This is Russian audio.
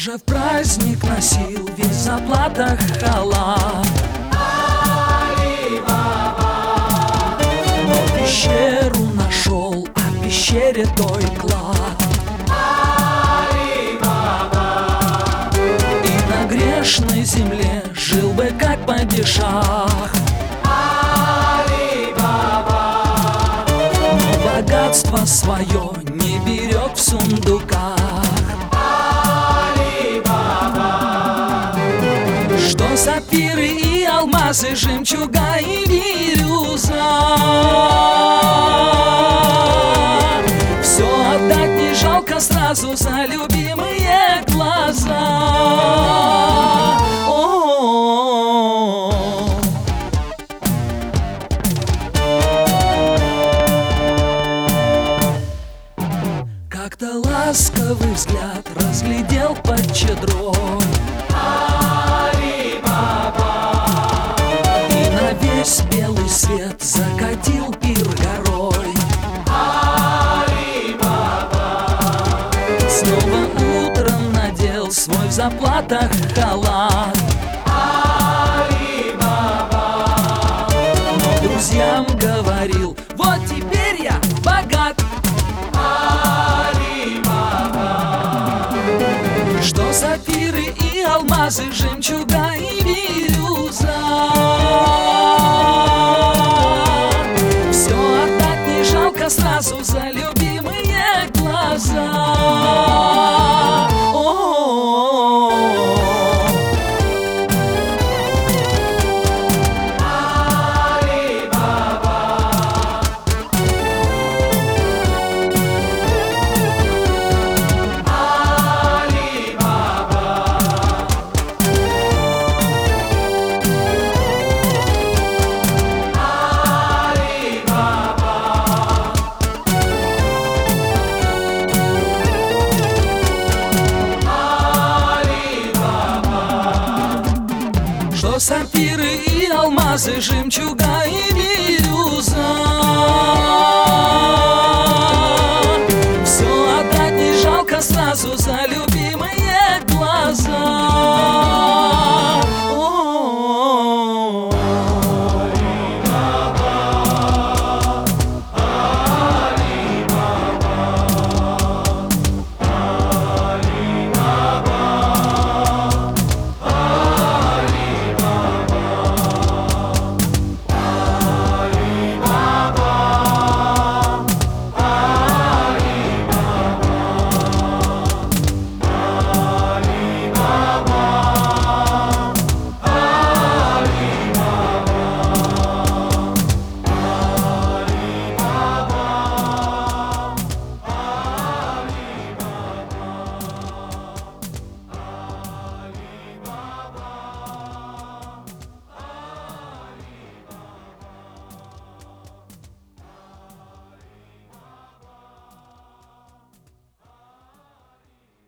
же в праздник носил весь в заплатах халат. Но пещеру нашел, а в пещере той клад. И на грешной земле жил бы как падишах. Но богатство свое не берет в сундуках. Что сапфиры и алмазы, жемчуга и бирюза, все отдать не жалко сразу за любимые глаза. Как-то ласковый взгляд разглядел под чадрой. И на весь белый свет закатил пир горой. Снова утром надел свой в заплатах халат. Но друзьям говорил: вот теперь я богат. Что сапфиры и алмазы, жемчуга и бирюза, все отдать не жалко сразу за любимые глаза. Что сапфиры и алмазы, жемчуга